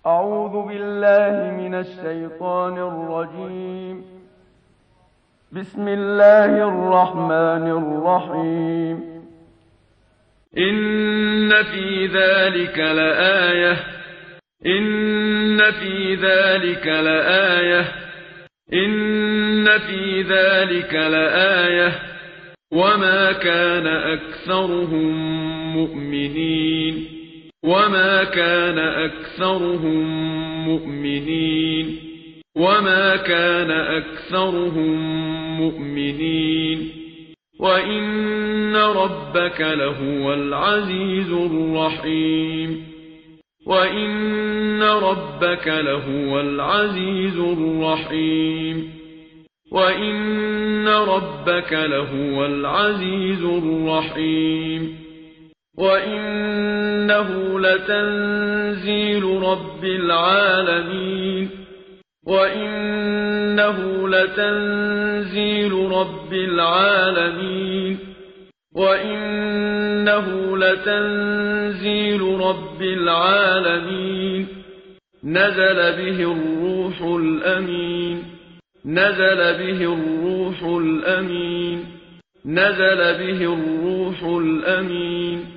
أعوذ بالله من الشيطان الرجيم. بسم الله الرحمن الرحيم. إن في ذلك لآية إن في ذلك لآية إن في ذلك لآية وما كان أكثرهم مؤمنين وما كان أكثرهم مؤمنين وما كان أكثرهم مؤمنين وإن ربك لهو العزيز الرحيم وإن ربك لهو العزيز الرحيم وإن ربك لهو العزيز الرحيم وإنه لتنزيل رب العالمين وإنه لتنزيل رب العالمين وإنه لتنزيل رب العالمين نزل به الروح الأمين نزل به الروح الأمين نزل به الروح الأمين